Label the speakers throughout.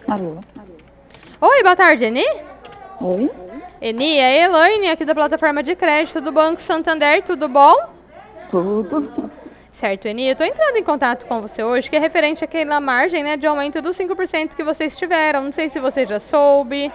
Speaker 1: Alô?
Speaker 2: Oi, boa tarde, Eni.
Speaker 1: Oi?
Speaker 2: Eni, é a Elaine aqui da plataforma de crédito do Banco Santander, tudo bom?
Speaker 1: Tudo?
Speaker 2: Certo, Eni, eu estou entrando em contato com você hoje, que é referente àquela margem, né, de aumento dos 5% que vocês tiveram. Não sei se você já soube.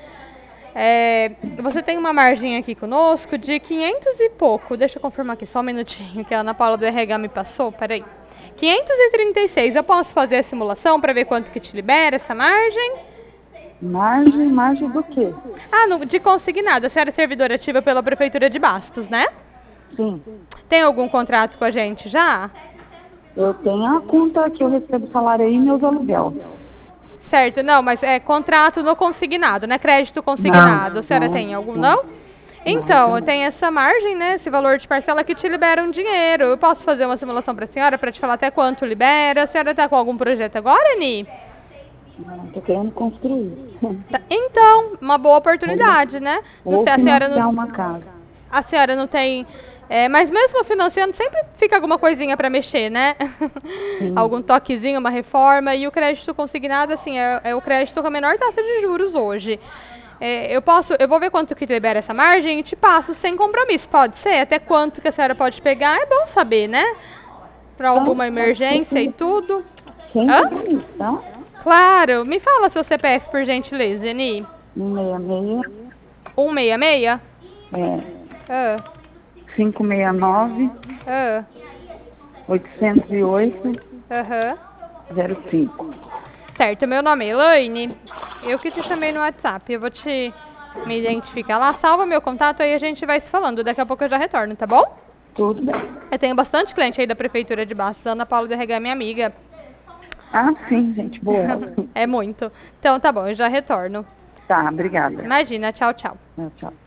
Speaker 2: Você tem uma margem aqui conosco de 500 e pouco. Deixa eu confirmar aqui só um minutinho, que a Ana Paula do RH me passou. Peraí. 536. Eu posso fazer a simulação para ver quanto que te libera essa margem?
Speaker 1: Margem do quê?
Speaker 2: Ah, de consignado. A senhora é servidora ativa pela Prefeitura de Bastos, né?
Speaker 1: Sim.
Speaker 2: Tem algum contrato com a gente já?
Speaker 1: Eu tenho a conta que eu recebo salário aí e meus aluguel.
Speaker 2: Certo, não, mas é contrato no consignado, né? Crédito consignado. A
Speaker 1: Não,
Speaker 2: senhora
Speaker 1: não,
Speaker 2: tem algum,
Speaker 1: não.
Speaker 2: não?
Speaker 1: Não,
Speaker 2: Então,
Speaker 1: também.
Speaker 2: tem essa margem, né? Esse valor de parcela que te libera um dinheiro. Eu posso fazer uma simulação para a senhora para te falar até quanto libera? A senhora está com algum projeto agora, Ni?
Speaker 1: Não, tô querendo construir.
Speaker 2: Então, uma boa
Speaker 1: Ou,
Speaker 2: oportunidade, né? Não
Speaker 1: ou
Speaker 2: sei,
Speaker 1: financiar uma casa.
Speaker 2: a senhora não tem. Mas mesmo financiando, sempre fica alguma coisinha para mexer, né?
Speaker 1: Sim.
Speaker 2: Algum toquezinho, uma reforma. E o crédito consignado, assim, é o crédito com a menor taxa de juros hoje. Eu vou ver quanto que libera essa margem e te passo sem compromisso, pode ser? Até quanto que a senhora pode pegar, é bom saber, né? Para alguma emergência e tudo.
Speaker 1: Sem
Speaker 2: Hã?
Speaker 1: compromisso, tá?
Speaker 2: Claro, me fala seu CPF por gentileza, Eni.
Speaker 1: 166,
Speaker 2: 166? Ah,
Speaker 1: 569,
Speaker 2: ah,
Speaker 1: 808,
Speaker 2: aham.
Speaker 1: 05.
Speaker 2: Certo, meu nome é Elaine. Eu que te chamei no WhatsApp. Eu vou te me identificar lá. Salva meu contato aí a gente vai se falando. Daqui a pouco eu já retorno, tá bom?
Speaker 1: Tudo bem.
Speaker 2: Eu tenho bastante cliente aí da Prefeitura de Bastos. A Ana Paula do RH é minha amiga.
Speaker 1: Ah, sim, gente boa ela.
Speaker 2: É muito. Então tá bom, eu já retorno.
Speaker 1: Tá, obrigada.
Speaker 2: Imagina, tchau, tchau.
Speaker 1: Tchau.